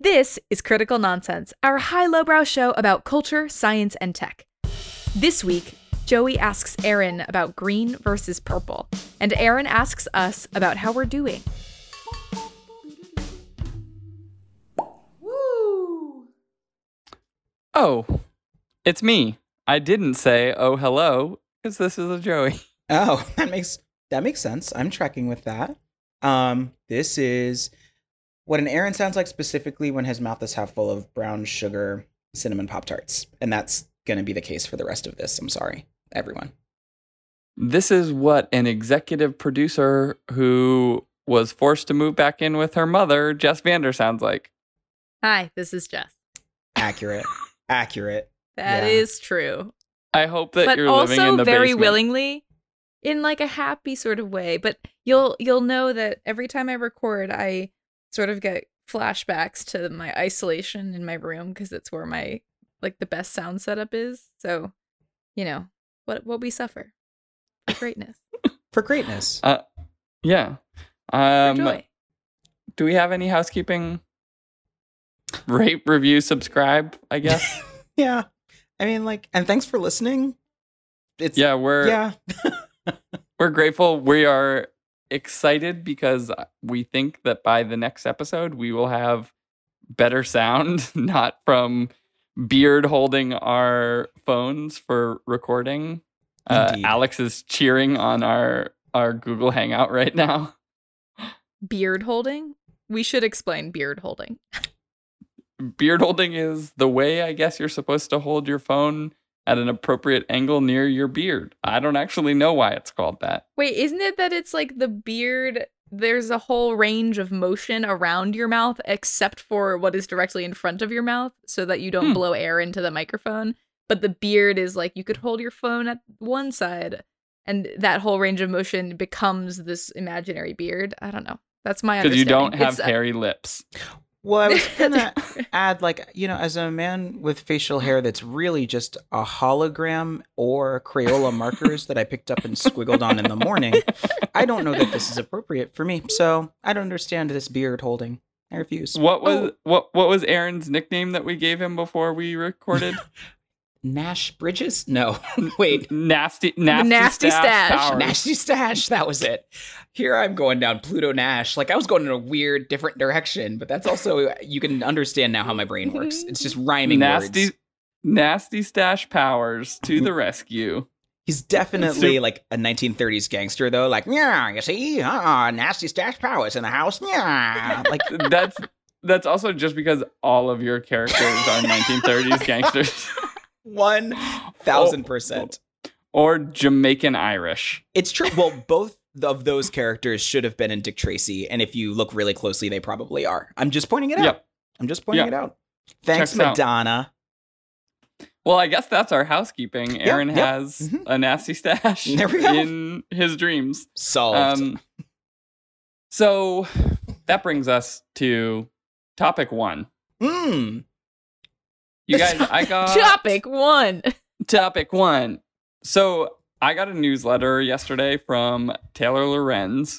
This is Critical Nonsense, our high-lowbrow show about culture, science, and tech. This week, Joey asks Aaron about green versus purple, and Aaron asks us about how we're doing. Woo! Oh, it's me. I didn't say, oh, hello, because this is a Joey. Oh, that makes sense. I'm tracking with that. This is what an Aaron sounds like specifically when his mouth is half full of brown sugar cinnamon Pop-Tarts. And that's going to be the case for the rest of this. I'm sorry, everyone. This is what an executive producer who was forced to move back in with her mother, Jess Vander, sounds like. Hi, this is Jess. Accurate. Accurate. That is true. I hope that But you're living in also the very basement. willingly, in like a happy sort of way. But you'll know that every time I record, I sort of get flashbacks to my isolation in my room because it's where my the best sound setup is. So, what we suffer for greatness. For greatness. Yeah. For joy. Do we have any housekeeping? Rate, review, subscribe, I guess. Yeah. I mean, and thanks for listening. We're grateful. We are excited because we think that by the next episode we will have better sound, not from Beard holding our phones for recording. Alex is cheering on our Google Hangout right now. Beard holding? We should explain beard holding. Beard holding is the way, I guess, you're supposed to hold your phone at an appropriate angle near your beard. I don't actually know why it's called that. Wait, isn't it that it's like the beard, there's a whole range of motion around your mouth except for what is directly in front of your mouth so that you don't blow air into the microphone? But the beard is like you could hold your phone at one side and that whole range of motion becomes this imaginary beard. I don't know. That's my understanding. Because you don't have hairy lips. Well, I was going to add, as a man with facial hair that's really just a hologram or Crayola markers that I picked up and squiggled on in the morning, I don't know that this is appropriate for me. So I don't understand this beard holding. I refuse. What was Aaron's nickname that we gave him before we recorded? Nash Bridges? No, wait. Nasty Stash. Powers. Nasty Stash. That was it. Here I'm going down Pluto Nash. I was going in a weird, different direction, but that's also, you can understand now how my brain works. It's just rhyming words. Nasty Stash Powers to the rescue. He's definitely a 1930s gangster, though. Yeah, you see? Nasty Stash Powers in the house. Yeah. That's also just because all of your characters are 1930s gangsters. 1,000%. Or Jamaican Irish. It's true. Well, both of those characters should have been in Dick Tracy, and if you look really closely, they probably are. I'm just pointing it out. Yep. I'm just pointing it out. Thanks, Checks Madonna. Well, I guess that's our housekeeping. Aaron has a nasty stash in his dreams. Solved. So that brings us to topic 1. You guys, I got... Topic 1. Topic 1. So I got a newsletter yesterday from Taylor Lorentz,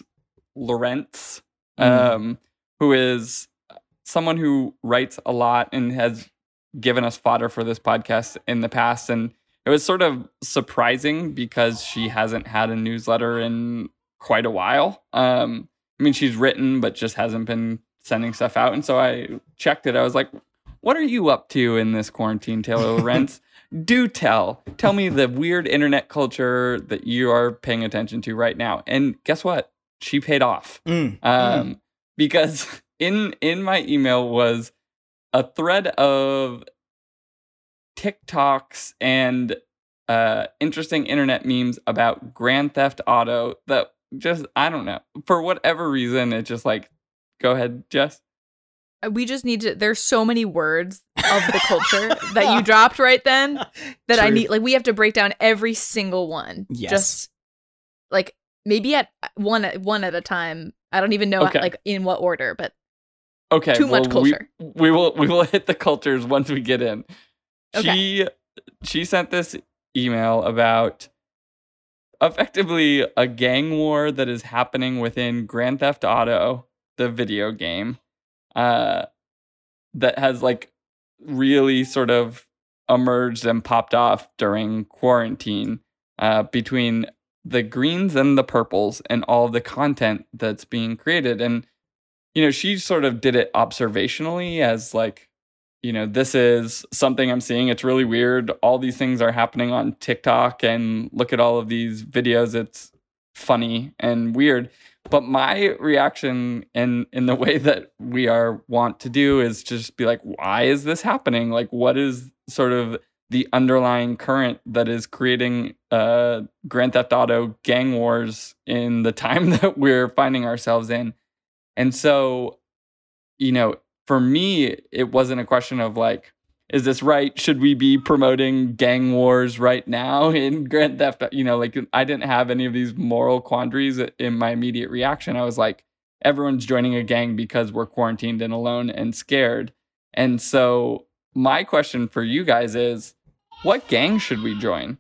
who is someone who writes a lot and has given us fodder for this podcast in the past. And it was sort of surprising because she hasn't had a newsletter in quite a while. She's written, but just hasn't been sending stuff out. And so I checked it. I was like, what are you up to in this quarantine, Taylor Lorentz? Do tell me the weird internet culture that you are paying attention to right now. And guess what? She paid off. Because in my email was a thread of TikToks and interesting internet memes about Grand Theft Auto that just, I don't know. For whatever reason, it just go ahead, Jess. We just need to, there's so many words of the culture that you dropped right then that I need, we have to break down every single one. Yes. Just maybe at one at a time. I don't even know in what order, but too much culture. We will hit the cultures once we get in. Okay. She sent this email about effectively a gang war that is happening within Grand Theft Auto, the video game. that has like really sort of emerged and popped off during quarantine between the greens and the purples and all the content that's being created. And, she sort of did it observationally as like, this is something I'm seeing. It's really weird. All these things are happening on TikTok, and look at all of these videos. It's funny and weird. But my reaction in the way that we are wont to do is just be like, why is this happening? Like, what is sort of the underlying current that is creating Grand Theft Auto gang wars in the time that we're finding ourselves in? And so, for me, it wasn't a question of like, is this right? Should we be promoting gang wars right now in Grand Theft? Like I didn't have any of these moral quandaries in my immediate reaction. I was like, everyone's joining a gang because we're quarantined and alone and scared. And so my question for you guys is, what gang should we join?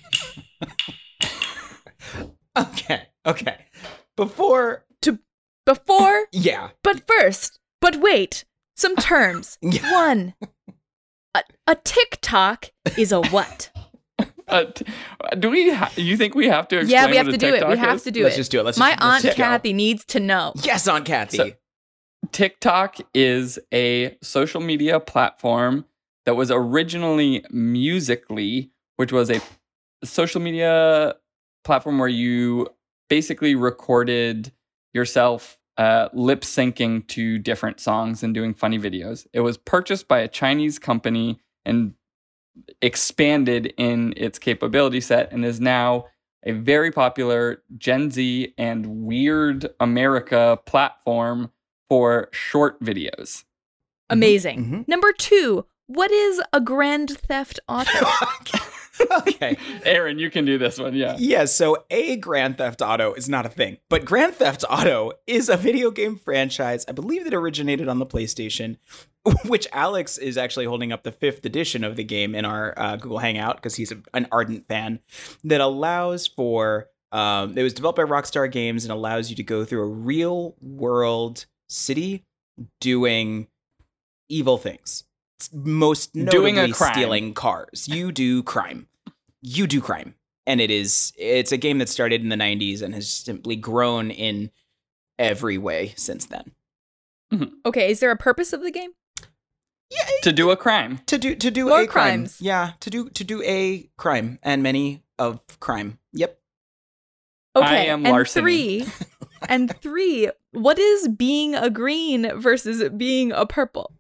Okay. Before. Yeah. But first, but wait. Some terms. Yeah. 1. A TikTok is a what? Do we? You think we have to explain? Yeah, we have what to a do it. TikTok We have is? to do Let's it. just do it. My Aunt let's go. Kathy needs to know. Yes, Aunt Kathy. So, TikTok is a social media platform that was originally Musical.ly, which was a social media platform where you basically recorded yourself lip syncing to different songs and doing funny videos. It was purchased by a Chinese company and expanded in its capability set and is now a very popular Gen Z and Weird America platform for short videos. Amazing. Mm-hmm. Number 2, what is a Grand Theft Auto? Okay. Aaron, you can do this one, yeah. Yeah, so a Grand Theft Auto is not a thing, but Grand Theft Auto is a video game franchise, I believe that originated on the PlayStation, which Alex is actually holding up the 5th edition of the game in our Google Hangout because he's an ardent fan, that allows for, it was developed by Rockstar Games and allows you to go through a real world city doing evil things. Most notably stealing cars. You do crime. And it's a game that started in the 90s and has simply grown in every way since then. Mm-hmm. Okay, is there a purpose of the game? Yeah, to do a crime. To do more a crimes. Crime. Yeah, to do a crime and many of crime. Yep. Okay, I am larceny. And 3, what is being a green versus being a purple?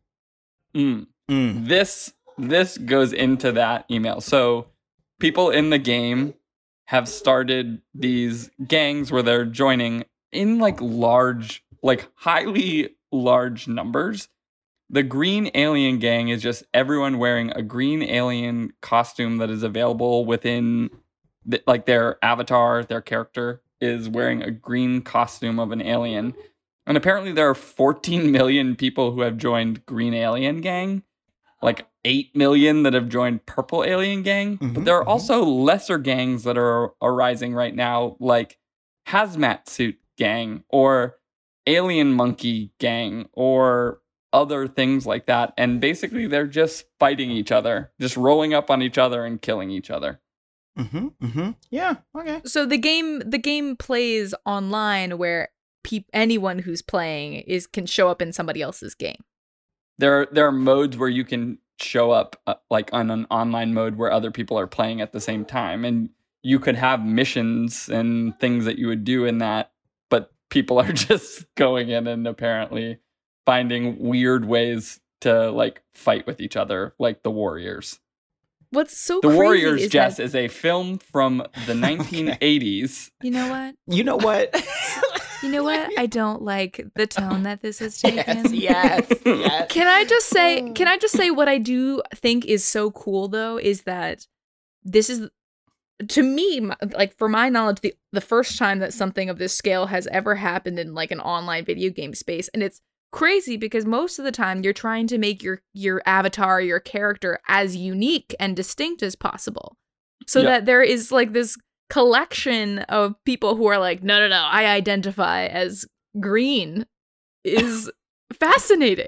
This goes into that email. So people in the game have started these gangs where they're joining in like highly large numbers. The Green Alien Gang is just everyone wearing a green alien costume that is available within their avatar, their character is wearing a green costume of an alien. And apparently there are 14 million people who have joined Green Alien Gang, like 8 million that have joined Purple Alien Gang. Mm-hmm, but there are also lesser gangs that are arising right now, like Hazmat Suit Gang or Alien Monkey Gang or other things like that. And basically they're just fighting each other, just rolling up on each other and killing each other. Yeah, okay. So the game plays online where anyone who's playing can show up in somebody else's game. There are modes where you can show up like on an online mode where other people are playing at the same time, and you could have missions and things that you would do in that, but people are just going in and apparently finding weird ways to like fight with each other, like the Warriors. What's so The crazy Warriors, is Jess, that, is a film from the 1980s. You know what? You know what? I don't like the tone that this has taken. Yes. Can I just say what I do think is so cool though is that this is, to me, like for my knowledge, the first time that something of this scale has ever happened in like an online video game space. And it's crazy because most of the time you're trying to make your avatar, your character as unique and distinct as possible. So that there is like this collection of people who are like, no, I identify as green is fascinating.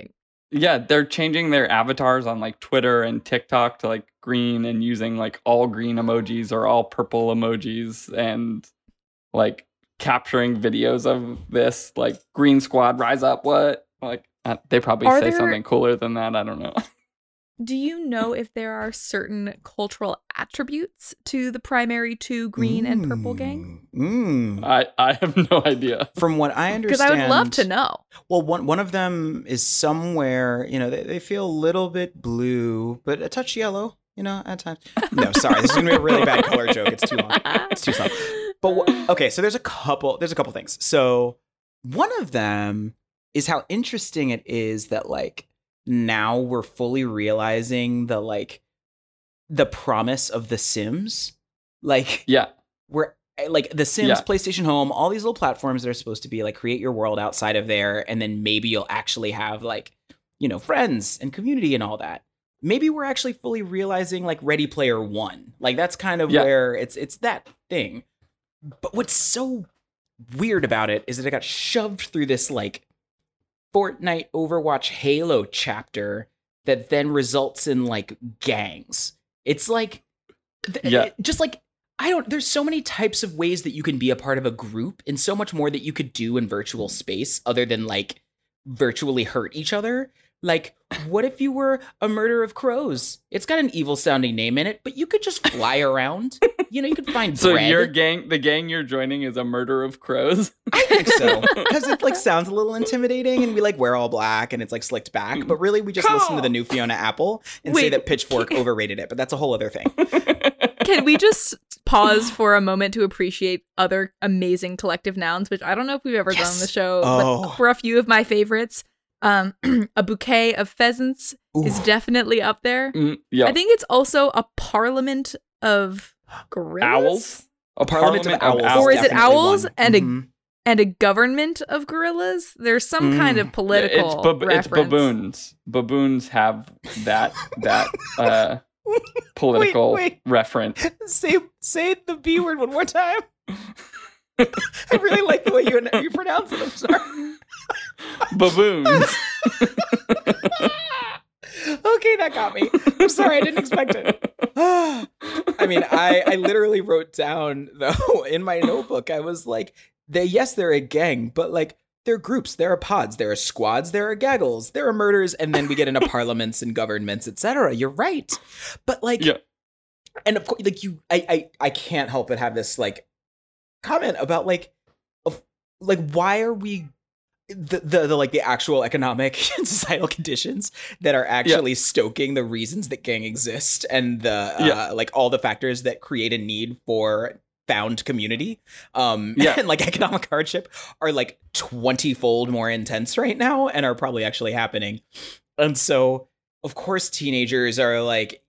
Yeah, they're changing their avatars on like Twitter and TikTok to like green and using like all green emojis or all purple emojis and like capturing videos of this like Green Squad rise up. What? Like they probably say something cooler than that. I don't know. Do you know if there are certain cultural attributes to the primary two green and purple gang? I have no idea. From what I understand, because I would love to know. Well, one of them is somewhere, they feel a little bit blue, but a touch yellow, at times. No, sorry, this is gonna be a really bad color joke. It's too long. It's too slow. But okay, so there's a couple things. So one of them is how interesting it is that like now we're fully realizing the promise of The Sims. Like, yeah, we're like The Sims, PlayStation Home, all these little platforms that are supposed to be like create your world outside of there, and then maybe you'll actually have like, friends and community and all that. Maybe we're actually fully realizing like Ready Player One. Like that's kind of where it's that thing. But what's so weird about it is that it got shoved through this like Fortnite, Overwatch, Halo chapter that then results in like gangs. It's like, just like, there's so many types of ways that you can be a part of a group and so much more that you could do in virtual space other than like virtually hurt each other. Like, what if you were a murder of crows? It's got an evil sounding name in it, but you could just fly around. You could find so bread. The gang you're joining is a murder of crows? I think so. Because it like sounds a little intimidating and we like wear all black and it's like slicked back. But really we just listen to the new Fiona Apple and say that Pitchfork overrated it. But that's a whole other thing. Can we just pause for a moment to appreciate other amazing collective nouns, which I don't know if we've ever done on the show, but for a few of my favorites. A bouquet of pheasants is definitely up there. I think it's also a parliament of gorillas. Owls? A parliament of owls. Or is it owls and a government of gorillas? There's some kind of political reference. It's baboons. Baboons have that political reference. Say the B word one more time. I really like the way you pronounce it. I'm sorry. Baboons. Okay, that got me. I'm sorry, I didn't expect it. I mean, I literally wrote down, though, in my notebook, I was like, they're a gang, but like, they're groups, there are pods, there are squads, there are gaggles, there are murders, and then we get into parliaments and governments, etc. You're right. But like, and of course, like I can't help but have this like comment about like why are we the actual economic and societal conditions that are actually stoking the reasons that gang exist and the like all the factors that create a need for found community and like economic hardship are like 20-fold more intense right now and are probably actually happening. And so of course teenagers are like,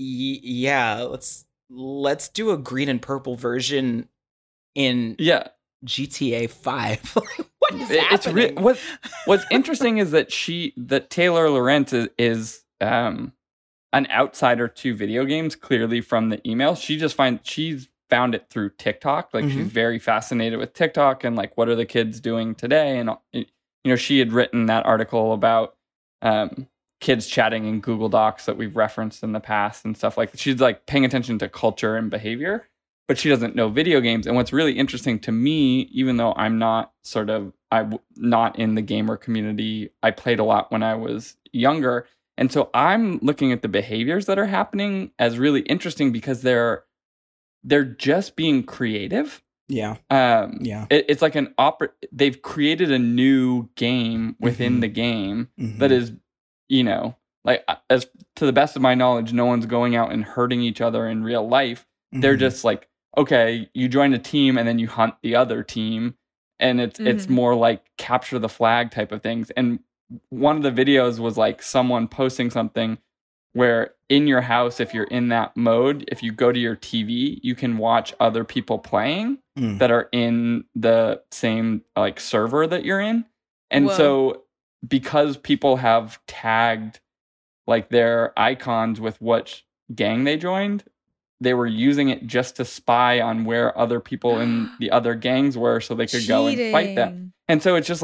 let's do a green and purple version in GTA 5. What is happening? What's interesting is that Taylor Lorenz is an outsider to video games, clearly from the email. She's found it through TikTok. Like she's very fascinated with TikTok and like what are the kids doing today? And she had written that article about kids chatting in Google Docs that we've referenced in the past and stuff like that. She's like paying attention to culture and behavior, but she doesn't know video games. And what's really interesting to me, even though I'm not not in the gamer community, I played a lot when I was younger. And so I'm looking at the behaviors that are happening as really interesting because they're just being creative. Yeah. It's like they've created a new game within the game that is, like as to the best of my knowledge, no one's going out and hurting each other in real life. They're just like, okay, you join a team and then you hunt the other team. And it's more like capture the flag type of things. And one of the videos was like someone posting something where in your house, if you're in that mode, if you go to your TV, you can watch other people playing that are in the same like server that you're in. And so because people have tagged like their icons with what gang they joined, they were using it just to spy on where other people in the other gangs were so they could go and fight them. And so it's just like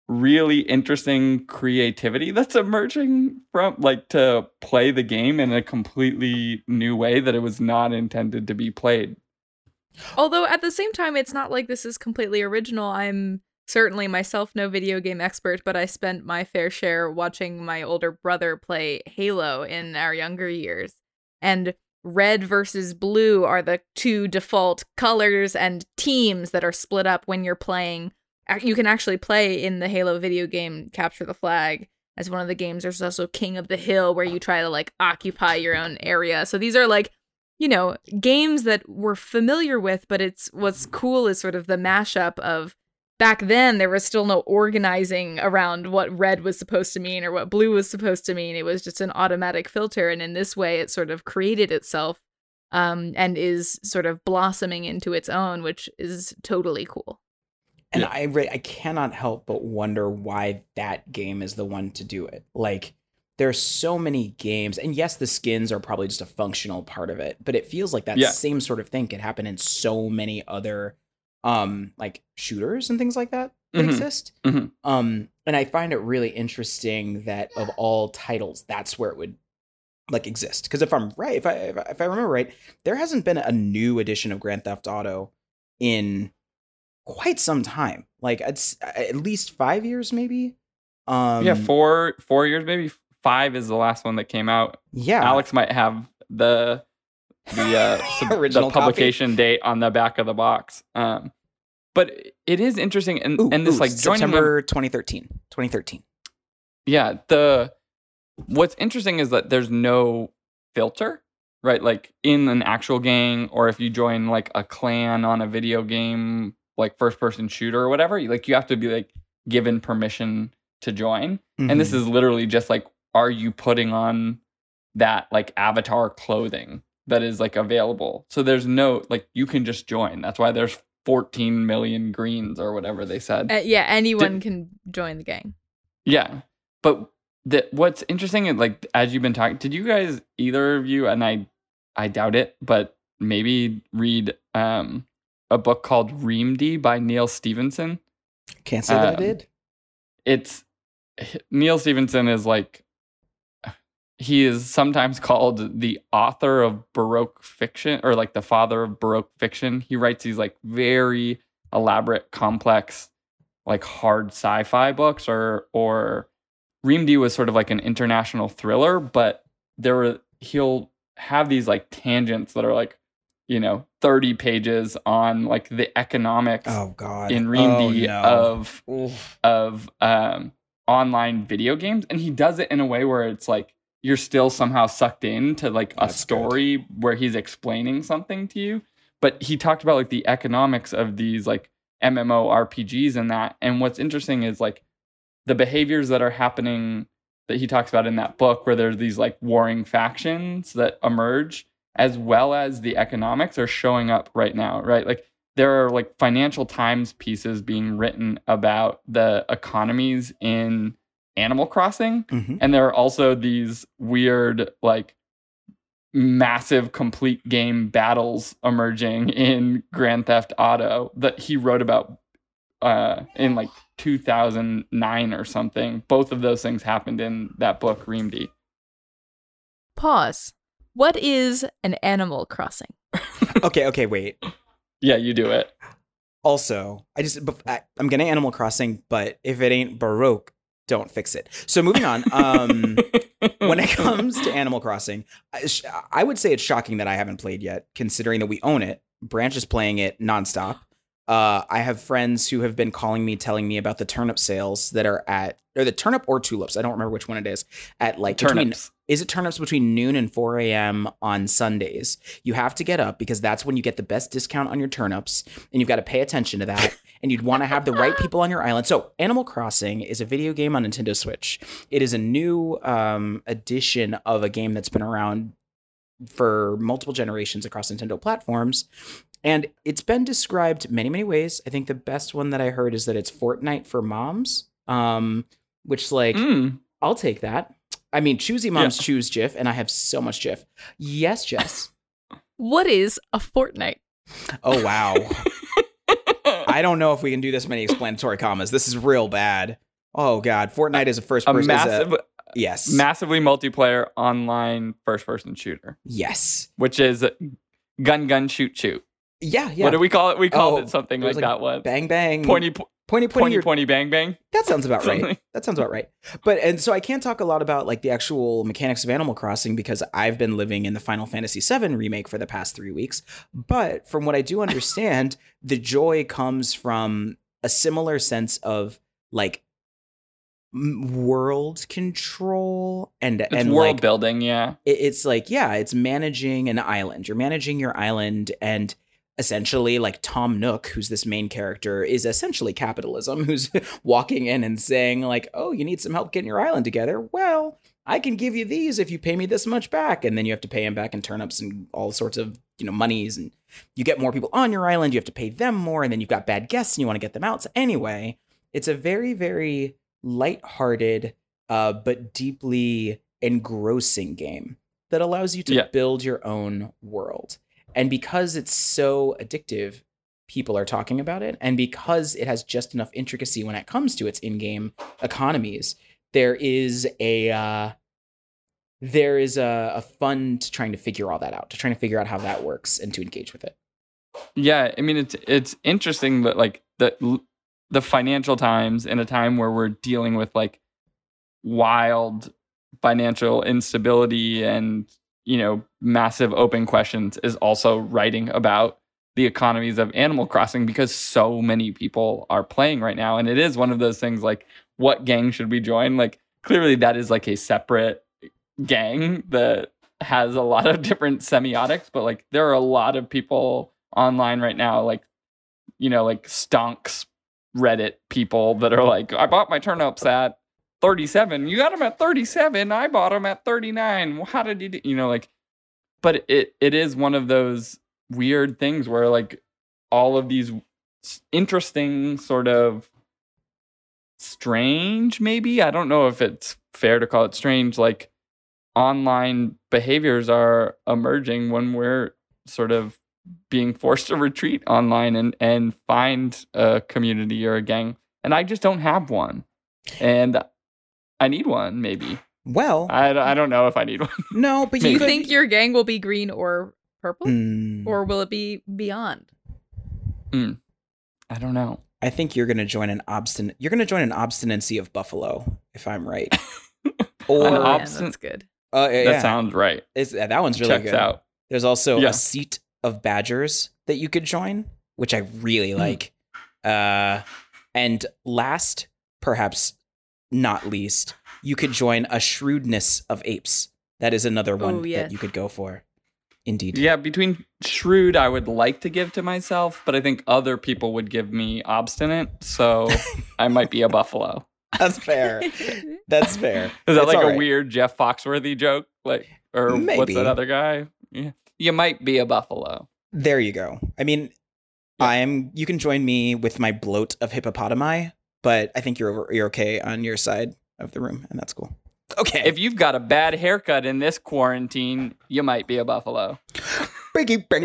really interesting creativity that's emerging from like to play the game in a completely new way that it was not intended to be played. Although at the same time, it's not like this is completely original. I'm certainly myself no video game expert, but I spent my fair share watching my older brother play Halo in our younger years. And red versus blue are the two default colors and teams that are split up when you're playing. You can actually play in the Halo video game Capture the Flag as one of the games. There's also King of the Hill, where you try to like occupy your own area. So these are like, you know, games that we're familiar with, but it's what's cool is sort of the mashup of back then there was still no organizing around what red was supposed to mean or what blue was supposed to mean. It was just an automatic filter. And in this way, it sort of created itself and is sort of blossoming into its own, which is totally cool. And I cannot help but wonder why that game is the one to do it. Like, there's so many games, and yes, the skins are probably just a functional part of it, but it feels like that same sort of thing could happen in so many other like shooters and things like that exist. And I find it really interesting that of all titles, that's where it would like exist. Because if I'm right, if I remember right, there hasn't been a new edition of Grand Theft Auto in quite some time. Like it's at least 5 years, maybe. 4 years, maybe 5 is the last one that came out. Yeah, Alex might have the original publication date on the back of the box. But it is interesting, and this like joining September 2013. Yeah, what's interesting is that there's no filter, right? Like in an actual gang, or if you join like a clan on a video game, like first person shooter or whatever, you have to be like given permission to join. And this is literally just like, are you putting on that like avatar clothing that is like available? So there's no, like, you can just join. That's why there's 14 million greens or whatever they said. Anyone can join the gang. Yeah. But what's interesting is, like, as you've been talking, did you guys, either of you, and I doubt it, but maybe read a book called Reamdy by Neil Stephenson? Can't say that I did. It's Neil Stephenson is like, he is sometimes called the author of Baroque fiction, or like the father of Baroque fiction. He writes these like very elaborate, complex, like hard sci-fi books, or Reamdy was sort of like an international thriller, but he'll have these like tangents that are like, 30 pages on like the economics in Reamdy of online video games. And he does it in a way where it's like, you're still somehow sucked into like a story where he's explaining something to you. But he talked about like the economics of these like MMORPGs and that. And what's interesting is like the behaviors that are happening that he talks about in that book, where there's these like warring factions that emerge, as well as the economics are showing up right now, right? Like there are like Financial Times pieces being written about the economies in Animal Crossing. And there are also these weird, like, massive complete game battles emerging in Grand Theft Auto that he wrote about in like 2009 or something. Both of those things happened in that book, Reamdy. Pause. What is an Animal Crossing? Okay, wait. Yeah, you do it. Also, I'm gonna Animal Crossing, but if it ain't Baroque, don't fix it. So moving on, when it comes to Animal Crossing, I would say it's shocking that I haven't played yet, considering that we own it. Branch is playing it nonstop. I have friends who have been calling me, telling me about the turnip sales that are or the turnip or tulips. I don't remember which one it is. At like turnips. Is it turnips between noon and 4 a.m. on Sundays? You have to get up because that's when you get the best discount on your turnips, and you've got to pay attention to that. And you'd want to have the right people on your island. So Animal Crossing is a video game on Nintendo Switch. It is a new edition of a game that's been around for multiple generations across Nintendo platforms. And it's been described many, many ways. I think the best one that I heard is that it's Fortnite for moms, which like, I'll take that. I mean, choosy moms choose Jif, and I have so much Jif. Yes, Jess. What is a Fortnite? Oh, wow. I don't know if we can do this many explanatory commas. This is real bad. Oh God, Fortnite is a first A person. massive, Yes. massively multiplayer online first-person shooter, Yes. which is gun, shoot, shoot. Yeah. What do we call it? We called Oh, it something it was like that one. Bang bang. Pointy, Pointy. bang, bang. That sounds about right. Something. That sounds about right. But and so I can't talk a lot about like the actual mechanics of Animal Crossing because I've been living in the Final Fantasy VII remake for the past 3 weeks. But from what I do understand, the joy comes from a similar sense of like world control and It's world like, building, yeah. it's like, yeah, it's managing an island. You're managing your island, and essentially like Tom Nook, who's this main character, is essentially capitalism, who's walking in and saying like, oh, you need some help getting your island together? Well, I can give you these if you pay me this much back. And then you have to pay him back in turnips and all sorts of, monies. And you get more people on your island, you have to pay them more. And then you've got bad guests and you want to get them out. So anyway, it's a very, very lighthearted, but deeply engrossing game that allows you to build your own world. And because it's so addictive, people are talking about it. And because it has just enough intricacy when it comes to its in-game economies, there is a fun to trying to figure all that out, to trying to figure out how that works and to engage with it. Yeah, I mean, it's interesting that like the financial times in a time where we're dealing with like wild financial instability and massive open questions is also writing about the economies of Animal Crossing because so many people are playing right now. And it is one of those things like, what gang should we join? Like, clearly that is like a separate gang that has a lot of different semiotics, but like there are a lot of people online right now, like, like stonks Reddit people that are like, I bought my turnips at 37. You got them at 37. I bought them at 39. How did you do? But it is one of those weird things where like all of these interesting sort of strange, maybe, I don't know if it's fair to call it strange, like online behaviors are emerging when we're sort of being forced to retreat online and find a community or a gang. And I just don't have one. And I need one, maybe. Well, I don't know if I need one. No, but do you think your gang will be green or purple? Or will it be beyond? I don't know. I think you're going to join an obstinacy of buffalo, if I'm right. Or that's good. That sounds right. That one's really Checks good. out. There's also a seat of badgers that you could join, which I really like. And last, perhaps not least, you could join a shrewdness of apes. That is another one that you could go for. Indeed. Yeah, between shrewd, I would like to give to myself, but I think other people would give me obstinate, so I might be a buffalo. That's fair. That's fair. Is that like a weird Jeff Foxworthy joke? Like, or maybe. What's that other guy? Yeah. You might be a buffalo. There you go. I mean, you can join me with my bloat of hippopotami, but I think you're okay on your side of the room, and that's cool. Okay. If you've got a bad haircut in this quarantine, you might be a buffalo. I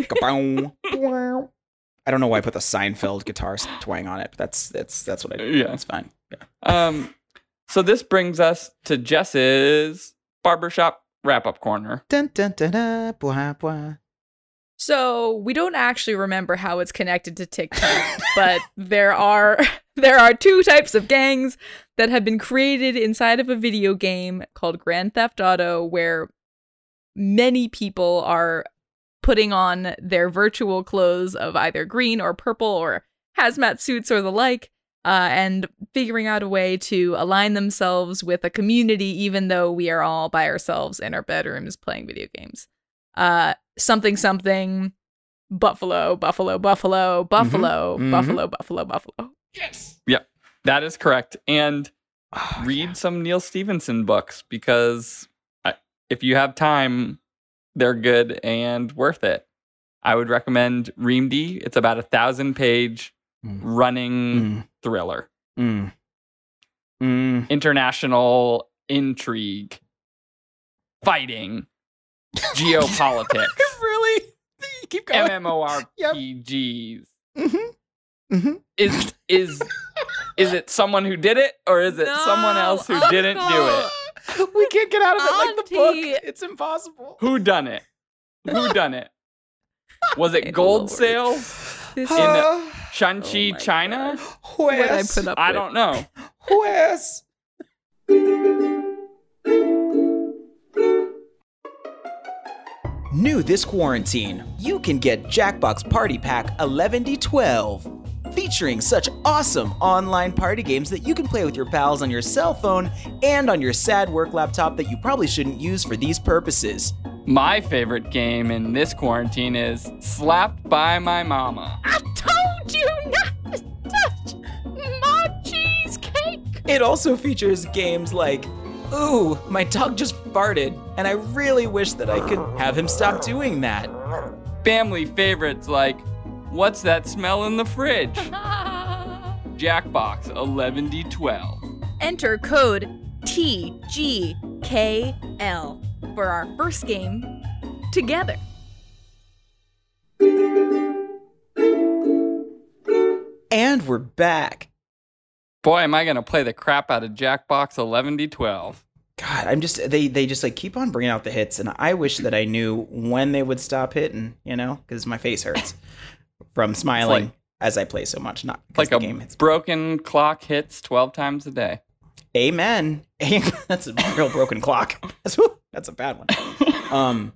don't know why I put the Seinfeld guitar twang on it, but that's what I do. Yeah. It's fine. Yeah. So this brings us to Jess's barbershop wrap-up corner. Dun, dun, dun, dun, blah, blah. So we don't actually remember how it's connected to TikTok, but there are 2 types of gangs that have been created inside of a video game called Grand Theft Auto, where many people are putting on their virtual clothes of either green or purple or hazmat suits or the like, and figuring out a way to align themselves with a community, even though we are all by ourselves in our bedrooms playing video games. Something, buffalo, buffalo, buffalo, buffalo, buffalo, buffalo, buffalo. Yes. Yeah, that is correct. And read some Neil Stephenson books because if you have time, they're good and worth it. I would recommend Reamdy. It's about 1,000-page running thriller. International intrigue, fighting, geopolitics. Really? Keep going. MMORPGs. Is Is it someone who did it, or is it someone else who didn't do it? We can't get out of it like the book. Auntie. It's impossible. Who done it? Who done it? Was it gold Lord. sales This in is Shanxi, my China? what I Juez. put up I with. don't know. Juez. New this quarantine, you can get Jackbox Party Pack 11D12. Featuring such awesome online party games that you can play with your pals on your cell phone and on your sad work laptop that you probably shouldn't use for these purposes. My favorite game in this quarantine is Slapped by My Mama. I told you not to touch my cheesecake. It also features games like, ooh, my dog just farted, and I really wish that I could have him stop doing that. Family favorites like What's That Smell in the Fridge? Jackbox 11D12. Enter code TGKL for our first game together. And we're back. Boy, am I gonna play the crap out of Jackbox 11D12. God, I'm just they just like keep on bringing out the hits, and I wish that I knew when they would stop hitting, because my face hurts from smiling as I play so much. Not because Like the a game hits. broken clock hits 12 times a day. Amen. That's a real broken clock. That's a bad one.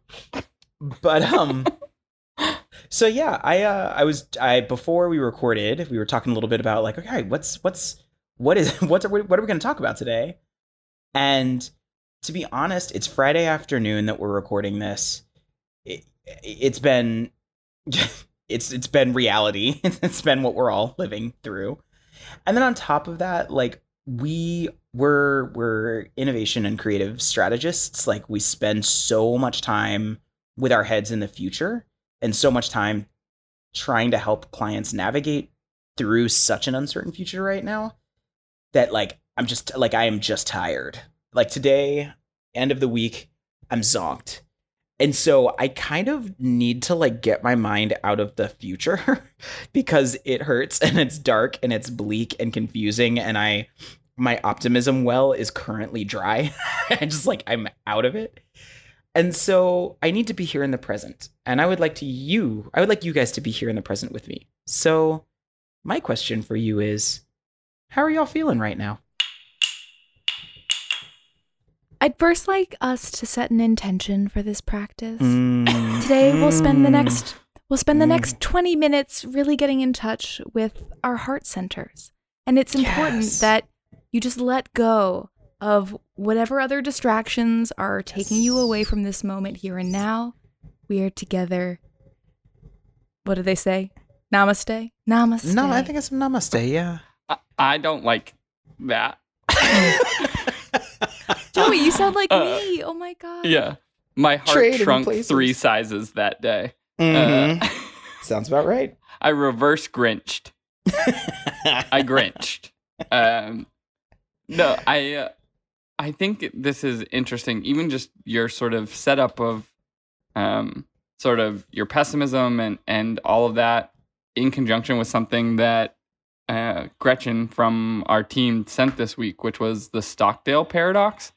So yeah, I before we recorded, we were talking a little bit about like, okay, what are we going to talk about today? And to be honest, it's Friday afternoon that we're recording this. It's been it's been reality. It's been what we're all living through. And then on top of that, like we're innovation and creative strategists. Like we spend so much time with our heads in the future and so much time trying to help clients navigate through such an uncertain future right now that like I am just tired. Like today, end of the week, I'm zonked. And so I kind of need to like get my mind out of the future because it hurts and it's dark and it's bleak and confusing, and my optimism well is currently dry. I'm out of it. And so I need to be here in the present. And I would like you guys to be here in the present with me. So my question for you is, how are y'all feeling right now? I'd first like us to set an intention for this practice. Today we'll spend the next 20 minutes really getting in touch with our heart centers. And it's important that you just let go of whatever other distractions are taking you away from this moment here and now. We are together. What do they say? Namaste? Namaste. No, I think it's namaste, yeah. I don't like that. Joey, you sound like me. Oh my God. Yeah. My heart Trading shrunk places. 3 sizes that day. Sounds about right. I reverse Grinched. I Grinched. No, I think this is interesting. Even just your sort of setup of sort of your pessimism and all of that in conjunction with something that Gretchen from our team sent this week, which was the Stockdale paradox,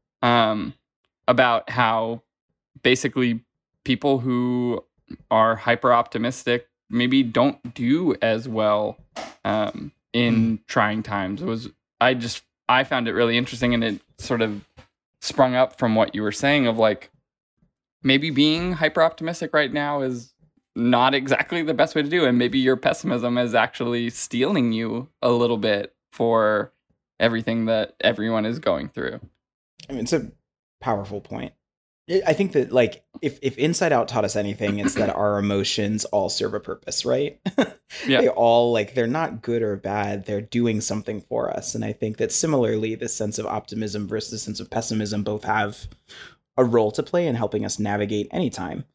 about how basically people who are hyper optimistic maybe don't do as well in trying times. I found it really interesting, and it sort of sprung up from what you were saying of like maybe being hyper optimistic right now is not exactly the best way to do, and maybe your pessimism is actually stealing you a little bit for everything that everyone is going through. I mean, it's a powerful point. I think that like if Inside Out taught us anything, it's that our emotions all serve a purpose, right? Yeah. They all they're not good or bad. They're doing something for us. And I think that similarly, this sense of optimism versus the sense of pessimism both have a role to play in helping us navigate any time.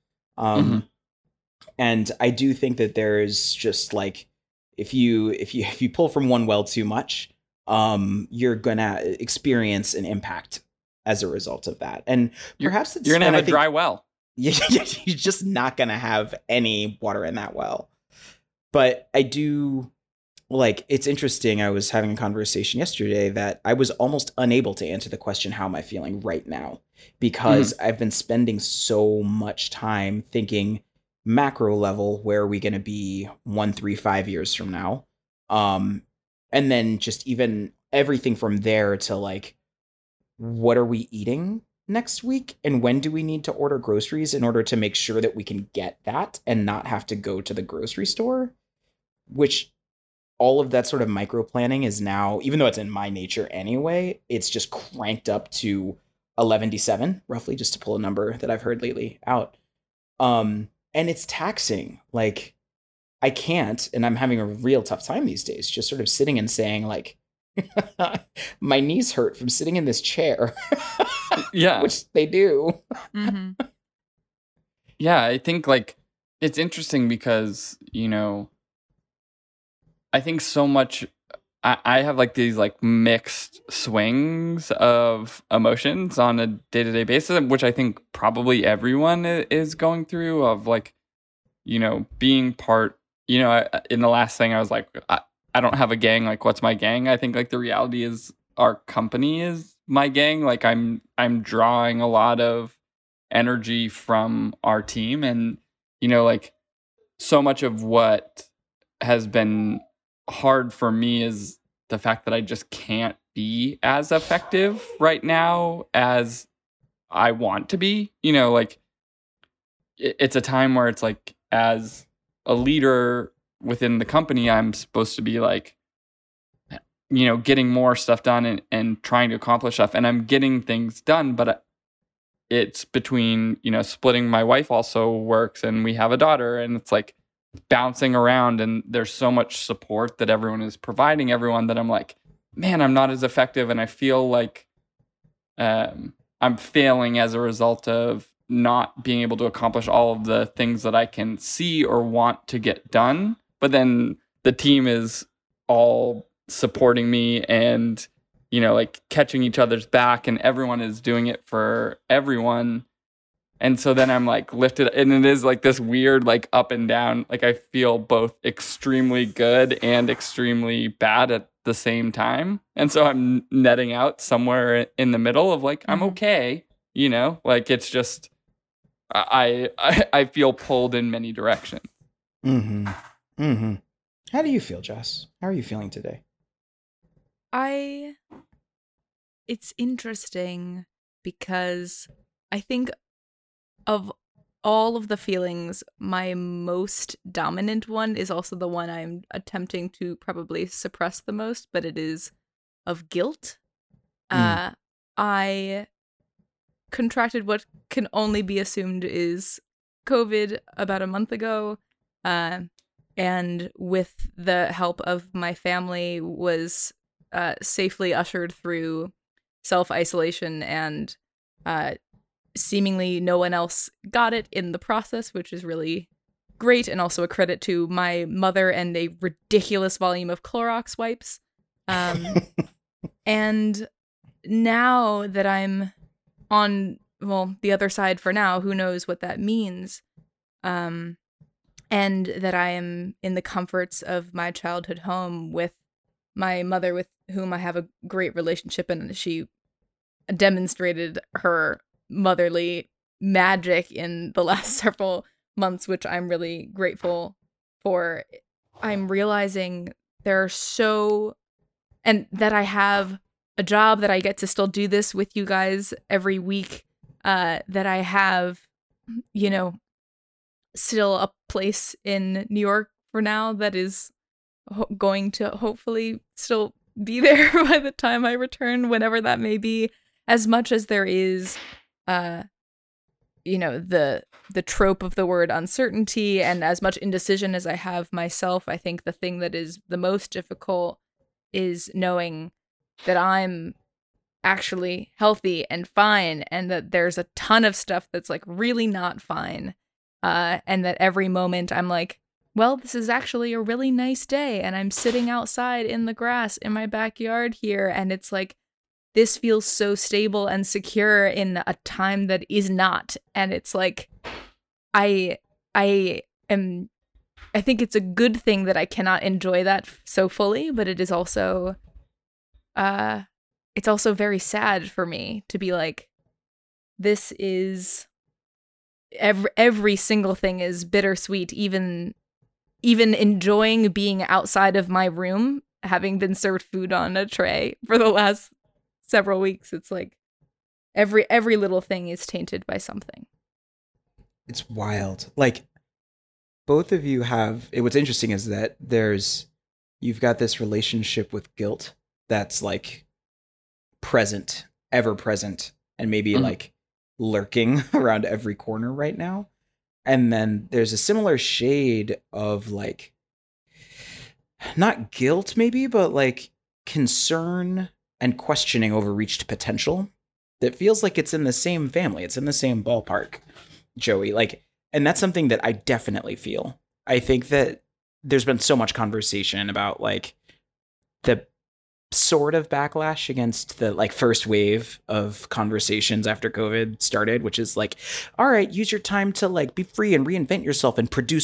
And I do think that there's just like, if you pull from one well too much, you're gonna experience an impact as a result of that. And perhaps you're gonna have a dry well. You're just not gonna have any water in that well. But I do like, it's interesting. I was having a conversation yesterday that I was almost unable to answer the question, how am I feeling right now? Because I've been spending so much time thinking macro level, where are we going to be 1, 3, 5 years from now? And then just even everything from there to like, what are we eating next week? And when do we need to order groceries in order to make sure that we can get that and not have to go to the grocery store? Which all of that sort of micro planning is now, even though it's in my nature anyway, it's just cranked up to 11D7, roughly, just to pull a number that I've heard lately out. And it's taxing. Like, I can't, and I'm having a real tough time these days, just sort of sitting and saying, like, my knees hurt from sitting in this chair. Yeah. Which they do. Mm-hmm. Yeah, I think, like, it's interesting because, you know, I think so much, I have like these like mixed swings of emotions on a day-to-day basis, which I think probably everyone is going through, of like, you know, being part, you know, in the last thing I was like, I don't have a gang. Like, what's my gang? I think like the reality is our company is my gang. Like, I'm drawing a lot of energy from our team, and, you know, like, so much of what has been hard for me is the fact that I just can't be as effective right now as I want to be. You know, like, it's a time where it's like, as a leader within the company, I'm supposed to be like, you know, getting more stuff done and trying to accomplish stuff, and I'm getting things done, but it's between, you know, splitting. My wife also works, and we have a daughter, and it's like bouncing around, and there's so much support that everyone is providing everyone that I'm like, man, I'm not as effective, and I feel like I'm failing as a result of not being able to accomplish all of the things that I can see or want to get done. But then the team is all supporting me and, you know, like catching each other's back, and everyone is doing it for everyone. And so then I'm like lifted, and it is like this weird, like up and down. Like, I feel both extremely good and extremely bad at the same time. And so I'm netting out somewhere in the middle of like, I'm okay, you know, like, it's just, I feel pulled in many directions. Mm-hmm. Mm-hmm. How do you feel, Jess? How are you feeling today? It's interesting because I think of all of the feelings, my most dominant one is also the one I'm attempting to probably suppress the most, but it is of guilt. I contracted what can only be assumed is COVID about a month ago, and with the help of my family was safely ushered through self-isolation, and seemingly no one else got it in the process, which is really great, and also a credit to my mother and a ridiculous volume of Clorox wipes. And now that I'm on, well, the other side for now, who knows what that means, and that I am in the comforts of my childhood home with my mother, with whom I have a great relationship, and she demonstrated her motherly magic in the last several months, which I'm really grateful for. I'm realizing and that I have a job, that I get to still do this with you guys every week, that I have, you know, still a place in New York for now that is going to hopefully still be there by the time I return, whenever that may be. As much as there is you know, the trope of the word uncertainty, and as much indecision as I have myself, I think the thing that is the most difficult is knowing that I'm actually healthy and fine, and that there's a ton of stuff that's like really not fine, and that every moment I'm like, well, this is actually a really nice day, and I'm sitting outside in the grass in my backyard here, and it's like, this feels so stable and secure in a time that is not. And it's like, I am I think it's a good thing that I cannot enjoy that so fully, but it is also it's also very sad for me to be like, this is every single thing is bittersweet, even enjoying being outside of my room, having been served food on a tray for the last several weeks. It's like every little thing is tainted by something. It's wild. Like, both of you have, what's interesting is that you've got this relationship with guilt that's like present, ever present, and maybe like lurking around every corner right now. And then there's a similar shade of like, not guilt maybe, but like concern and questioning over reached potential that feels like it's in the same family. It's in the same ballpark, Joey. Like, and that's something that I definitely feel. I think that there's been so much conversation about like the sort of backlash against the like first wave of conversations after COVID started, which is like, all right, use your time to like be free and reinvent yourself and produce.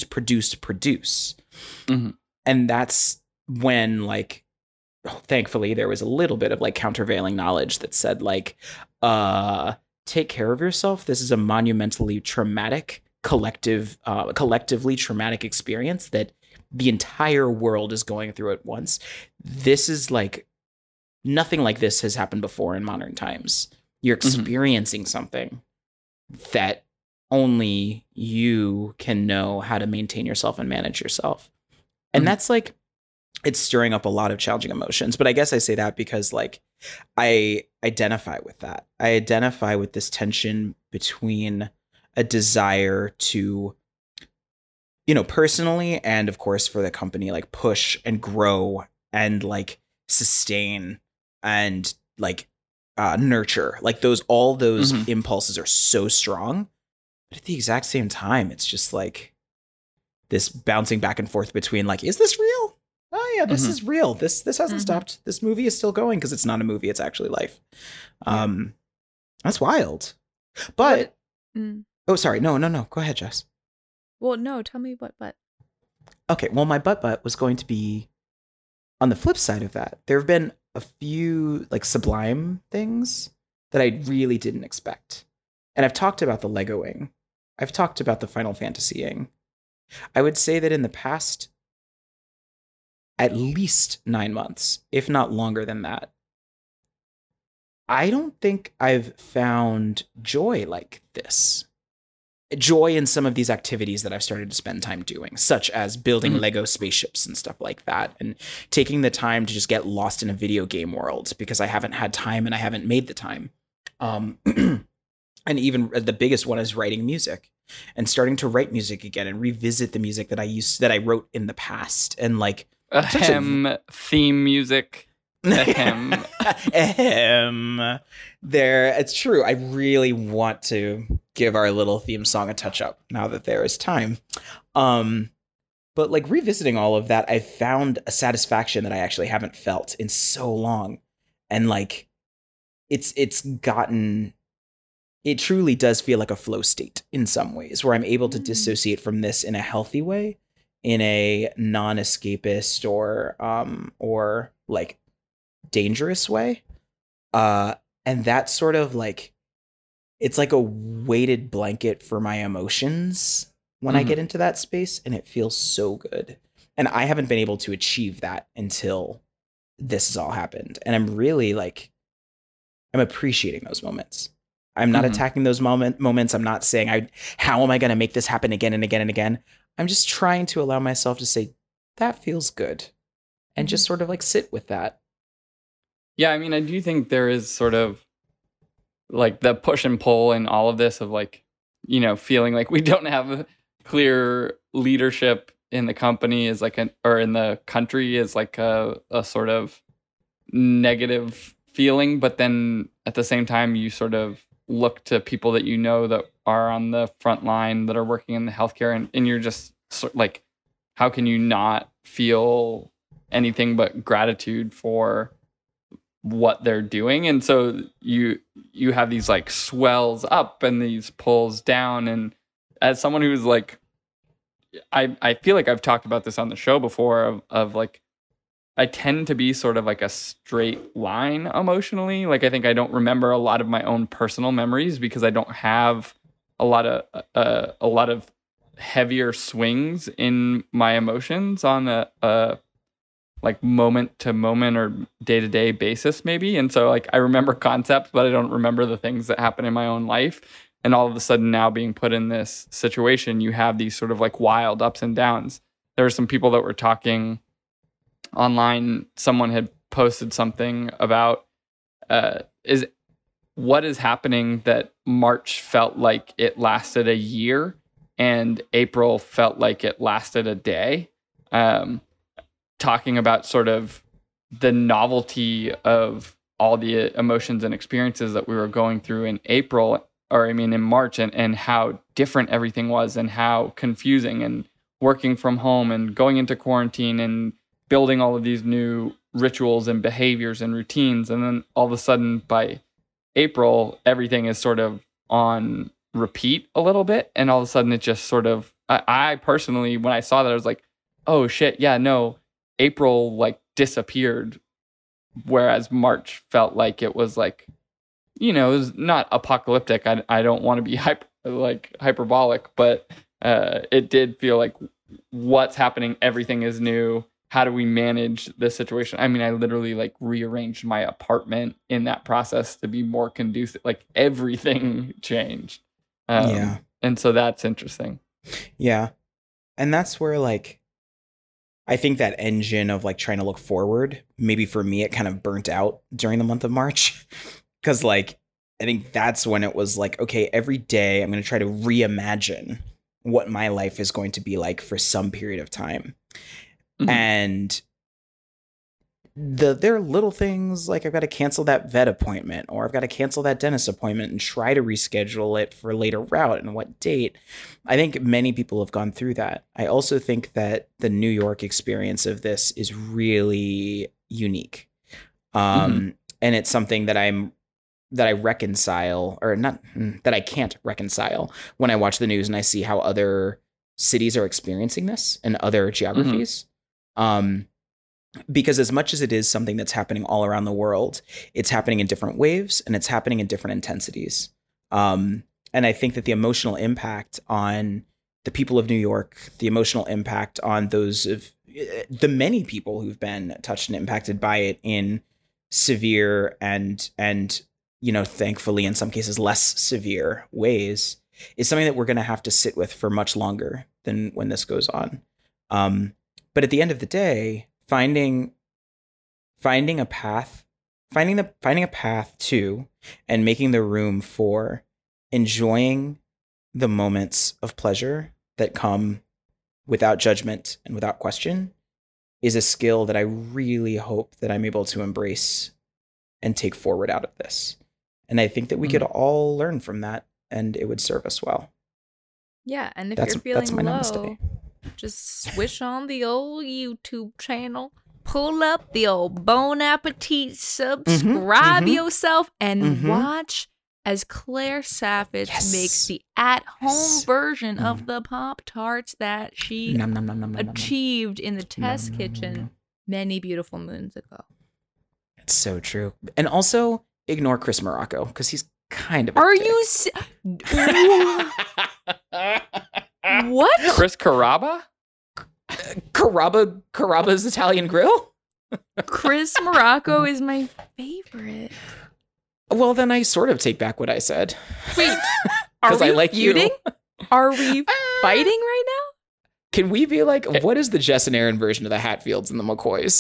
Mm-hmm. And that's when like, thankfully there was a little bit of like countervailing knowledge that said like, take care of yourself. This is a monumentally traumatic collectively traumatic experience that the entire world is going through at once. This is like, nothing like this has happened before in modern times. You're experiencing something that only you can know how to maintain yourself and manage yourself. And that's like, it's stirring up a lot of challenging emotions. But I guess I say that because like, I identify with that. I identify with this tension between a desire to, you know, personally, and of course for the company, like push and grow and like sustain and like nurture, like all those impulses are so strong. But at the exact same time, it's just like this bouncing back and forth between like, is this real? Oh yeah, this is real. This hasn't stopped. This movie is still going because it's not a movie. It's actually life. That's wild. But oh, sorry. No. Go ahead, Jess. Well, no, tell me what but. Okay, well, my but was going to be on the flip side of that. There have been a few like sublime things that I really didn't expect. And I've talked about the Legoing. I've talked about the Final Fantasying. I would say that in the past at least 9 months, if not longer than that, I don't think I've found joy like this. Joy in some of these activities that I've started to spend time doing, such as building Lego spaceships and stuff like that, and taking the time to just get lost in a video game world because I haven't had time and I haven't made the time. And even the biggest one is writing music and starting to write music again and revisit the music that I wrote in the past, and like theme music. There, it's true. I really want to give our little theme song a touch up now that there is time. But like revisiting all of that, I found a satisfaction that I actually haven't felt in so long. And like it truly does feel like a flow state in some ways, where I'm able to dissociate from this in a healthy way, in a non-escapist or like dangerous way. And that's sort of like, it's like a weighted blanket for my emotions when I get into that space, and it feels so good. And I haven't been able to achieve that until this has all happened. And I'm really like, I'm appreciating those moments. I'm not attacking those moments. I'm not saying how am I going to make this happen again and again and again? I'm just trying to allow myself to say, that feels good. And just sort of like sit with that. Yeah, I mean, I do think there is sort of like the push and pull in all of this of like, you know, feeling like we don't have clear leadership in the company is like or in the country is like a sort of negative feeling. But then at the same time, you sort of look to people that you know that are on the front line that are working in the healthcare, and you're just like, how can you not feel anything but gratitude for what they're doing? And so you have these like swells up and these pulls down, and as someone who's like I feel like I've talked about this on the show before of like, I tend to be sort of like a straight line emotionally. Like, I think I don't remember a lot of my own personal memories because I don't have a lot of heavier swings in my emotions on a like moment to moment or day to day basis maybe. And so like I remember concepts, but I don't remember the things that happen in my own life. And all of a sudden now being put in this situation, you have these sort of like wild ups and downs. There were some people that were talking online. Someone had posted something about what is happening that March felt like it lasted a year and April felt like it lasted a day. Talking about sort of the novelty of all the emotions and experiences that we were going through in in March, and how different everything was and how confusing, and working from home and going into quarantine and building all of these new rituals and behaviors and routines. And then all of a sudden by April, everything is sort of on repeat a little bit. And all of a sudden it just sort of, I personally, when I saw that, I was like, oh shit, yeah, no, April like disappeared. Whereas March felt like it was like, it was not apocalyptic. I don't want to be hyperbolic, but it did feel like what's happening, everything is new. How do we manage this situation? I mean, I literally like rearranged my apartment in that process to be more conducive. Like everything changed. And so that's interesting. Yeah. And that's where like, I think that engine of like trying to look forward, maybe for me, it kind of burnt out during the month of March. Cause like, I think that's when it was like, okay, every day I'm going to try to reimagine what my life is going to be like for some period of time. Mm-hmm. And there are little things like I've got to cancel that vet appointment, or I've got to cancel that dentist appointment and try to reschedule it for a later route and what date. I think many people have gone through that. I also think that the New York experience of this is really unique. And it's something that I reconcile, or not that I can't reconcile when I watch the news and I see how other cities are experiencing this and other geographies. Because as much as it is something that's happening all around the world, it's happening in different waves and it's happening in different intensities. And I think that the emotional impact on the people of New York, the emotional impact on those of the many people who've been touched and impacted by it in severe and thankfully in some cases less severe ways, is something that we're going to have to sit with for much longer than when this goes on. But at the end of the day, finding a path to and making the room for enjoying the moments of pleasure that come without judgment and without question is a skill that I really hope that I'm able to embrace and take forward out of this. And I think that we could all learn from that, and it would serve us well. Yeah, and if you're feeling low, just swish on the old YouTube channel, pull up the old Bon Appetit, subscribe yourself, and watch as Claire Savage makes the at-home version of the Pop-Tarts that she achieved in the test kitchen many beautiful moons ago. It's so true. And also, ignore Chris Morocco, because he's kind of a Are dick. You what? Chris Carrabba? Carrabba's Italian Grill? Chris Morocco is my favorite. Well, then I sort of take back what I said. Wait, are we I like feuding? you. Are we fighting right now? Can we be like, what is the Jess and Aaron version of the Hatfields and the McCoys?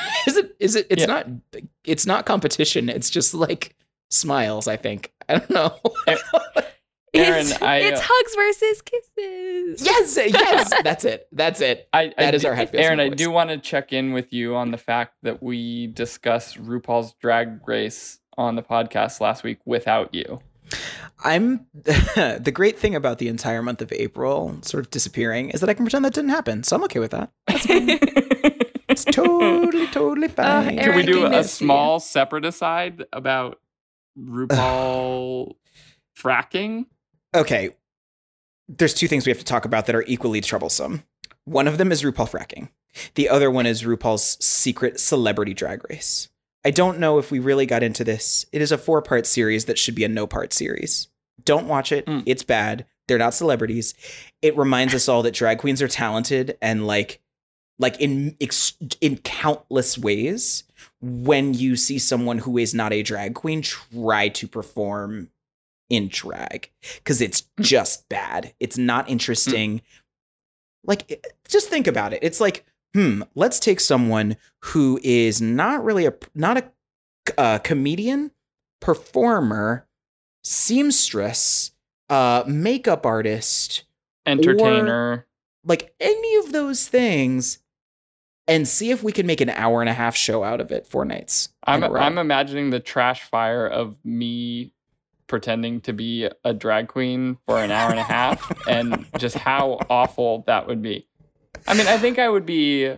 It's not competition. It's just like smiles, I think. I don't know. Aaron, it's hugs versus kisses. Yes, that's it. That is our Hatfields. Aaron, I do want to check in with you on the fact that we discussed RuPaul's Drag Race on the podcast last week without you. I'm the great thing about the entire month of April sort of disappearing is that I can pretend that didn't happen. So I'm okay with that. That's fine. It's totally fine. Can we do a small separate aside about RuPaul fracking? Okay. there's two things we have to talk about that are equally troublesome. One of them is RuPaul fracking. The other one is RuPaul's secret celebrity drag race. I don't know if we really got into this. It is a 4-part series that should be a no-part series. Don't watch it. It's bad. They're not celebrities. It reminds us all that drag queens are talented and like in countless ways. When you see someone who is not a drag queen try to perform in drag, because it's just bad. It's not interesting. Like, just think about it. It's like, let's take someone who is not really a comedian, performer, seamstress, makeup artist, entertainer, like any of those things, and see if we can make an 1.5-hour show out of it 4 nights. I'm imagining the trash fire of me pretending to be a drag queen for an 1.5 hours and just how awful that would be. I mean, I think I would be,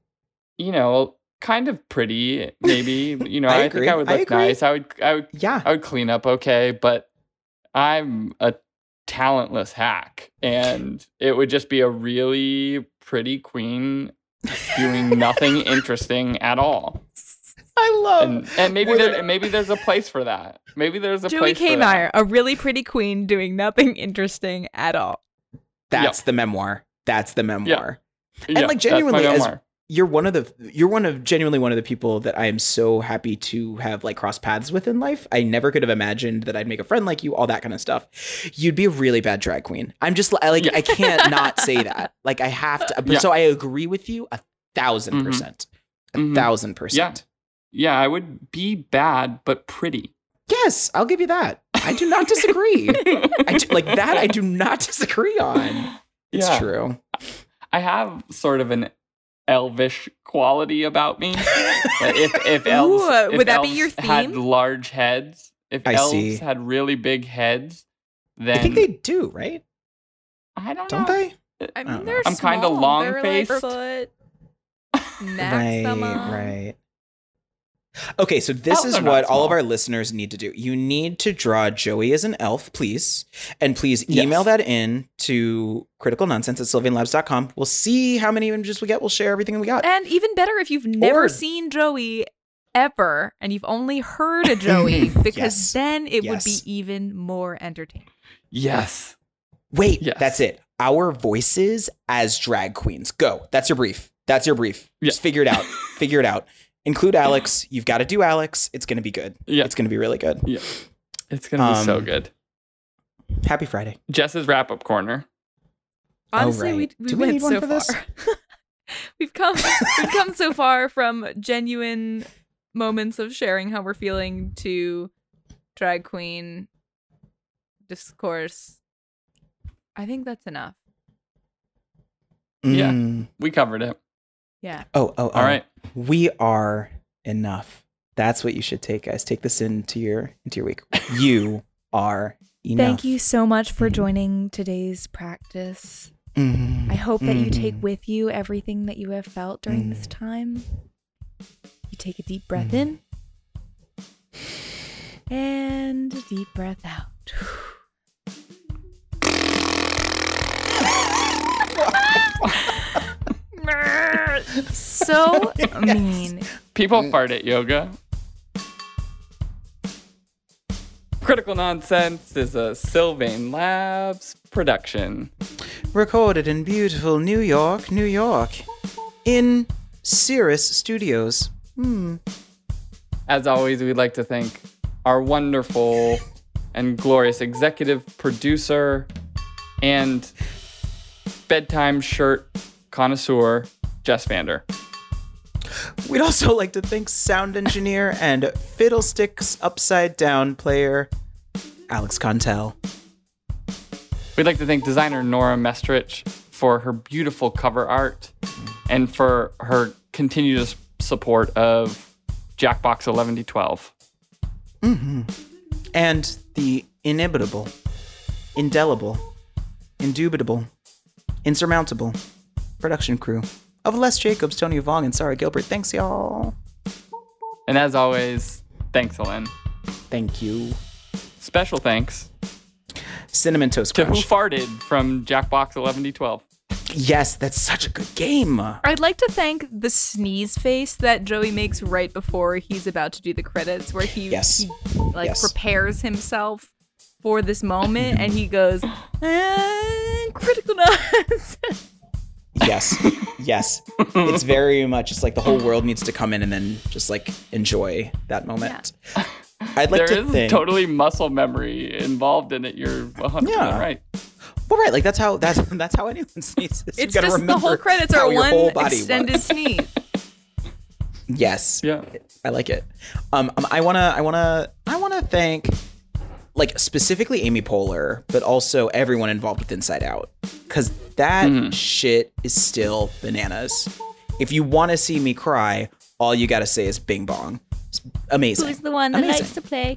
kind of pretty, maybe. I think I would look nice. I would clean up okay, but I'm a talentless hack, and it would just be a really pretty queen doing nothing interesting at all. I love, and maybe there's a place for that. Maybe there's a Joey place K. for Meyer, that. a really pretty queen doing nothing interesting at all. That's the memoir. That's the memoir. And Yeah, like genuinely, that's my as memoir. you're genuinely one of the people that I am so happy to have like crossed paths with in life. I never could have imagined that I'd make a friend like you, all that kind of stuff. You'd be a really bad drag queen. I'm just like, I can't not say that. Like I have to. So I agree with you 1,000%. 1,000%. Yeah, I would be bad, but pretty. Yes, I'll give you that. I do not disagree. I do not disagree on. It's true. I have sort of an elvish quality about me. If elves, would that be your had theme? large heads, if elves had really big heads, then I think they do, right? I don't Don't know. they? I don't mean, know. they're I'm kinda small. long-faced. They're like maximum. Right. Okay, so this Elves is are not what all of small. our listeners need to do. You need to draw Joey as an elf, please. And please email that in to criticalnonsense@sylvianlabs.com. We'll see how many images we get. We'll share everything we got. And even better if you've never Or- seen Joey ever and you've only heard a Joey, because Yes. then it would be Yes. even more entertaining. Yes. Wait, Yes. that's it. Our voices as drag queens. Go. That's your brief. Just figure it out. Figure it out. Include Alex. You've got to do Alex. It's going to be good. Yeah. It's going to be really good. Yeah. It's going to be so good. Happy Friday. Jess's wrap-up corner. Honestly, right. we Do we went need one so for far. this? we've come so far from genuine moments of sharing how we're feeling to drag queen discourse. I think that's enough. Yeah. Mm. We covered it. Yeah. Oh. All right. We are enough. That's what you should take, guys. Take this into your week. You are enough. Thank you so much for joining today's practice. I hope that you take with you everything that you have felt during this time. You take a deep breath in and a deep breath out. So mean. People fart at yoga. Critical Nonsense is a Sylvain Labs production. Recorded in beautiful New York, in Cirrus Studios. As always, we'd like to thank our wonderful and glorious executive producer and bedtime shirt connoisseur, Jess Vander. We'd also like to thank sound engineer and Fiddlesticks Upside Down player, Alex Contel. We'd like to thank designer Nora Mestrich for her beautiful cover art and for her continued support of Jackbox 11D12. And the inimitable, indelible, indubitable, insurmountable production crew of Les Jacobs, Tony Vong, and Sarah Gilbert. Thanks, y'all. And as always, thanks, Ellen. Thank you. Special thanks Cinnamon Toast To Who Crunch. Farted from Jackbox 11D12. Yes, that's such a good game. I'd like to thank the sneeze face that Joey makes right before he's about to do the credits, where he prepares himself for this moment, and he goes, critical nuts. Yes. It's very much, it's like the whole world needs to come in and then just like enjoy that moment. Yeah. I'd like there to is think totally muscle memory involved in it. You're 100% right. Well, right, like that's how anyone sneezes. It's just the whole credits are one extended sneeze. Yes. Yeah. I like it. I wanna thank, like, specifically Amy Poehler, but also everyone involved with Inside Out, because that shit is still bananas. If you want to see me cry, all you gotta say is Bing Bong. It's amazing. Who's the one that likes to play?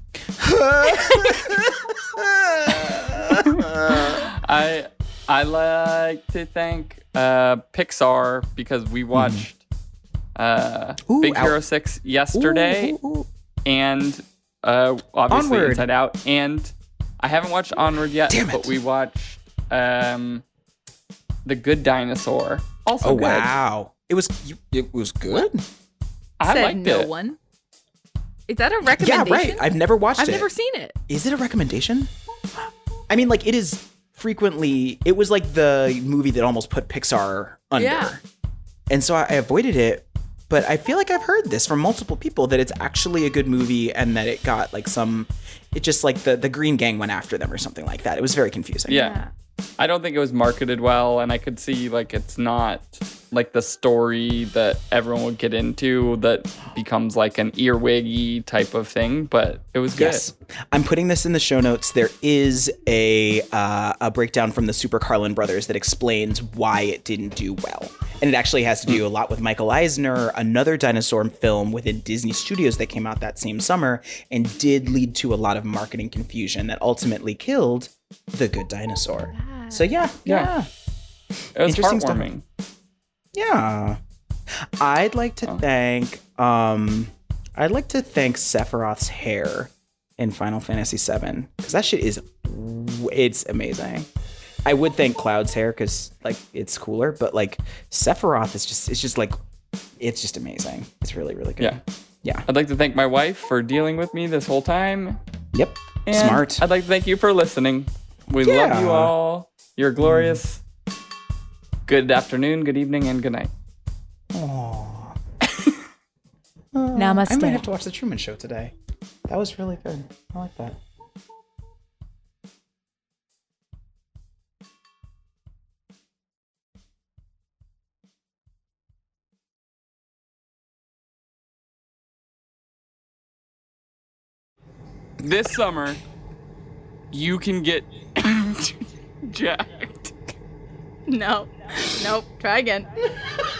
I like to thank Pixar, because we watched Big Hero 6 yesterday, and obviously Onward. Inside Out, and I haven't watched Onward yet, but we watched The Good Dinosaur. Also good. Wow. It was good? I Said liked no it. one. Is that a recommendation? Yeah, right. I've never watched it. I've never seen it. Is it a recommendation? I mean, like, it is frequently, it was like the movie that almost put Pixar under. Yeah. And so I avoided it, but I feel like I've heard this from multiple people that it's actually a good movie, and that it got like it just like the Green Gang went after them or something like that. It was very confusing. Yeah. I don't think it was marketed well, and I could see like it's not like the story that everyone would get into that becomes like an earwiggy type of thing, but it was good. Yes. I'm putting this in the show notes. There is a breakdown from the Super Carlin brothers that explains why it didn't do well. And it actually has to do a lot with Michael Eisner, another dinosaur film within Disney Studios that came out that same summer and did lead to a lot of marketing confusion that ultimately killed The Good Dinosaur. So yeah. It was Interesting heartwarming. Yeah. I'd like to thank Sephiroth's hair in Final Fantasy VII, because that shit it's amazing. I would thank Cloud's hair because like it's cooler, but like Sephiroth is just amazing. It's really, really good. Yeah. I'd like to thank my wife for dealing with me this whole time. Yep. And Smart. I'd like to thank you for listening. We love you all. You're glorious. Good afternoon, good evening, and good night. Aww. Namaste. I might have to watch The Truman Show today. That was really good. I like that. This summer, you can get jacked. No. Nope. Try again.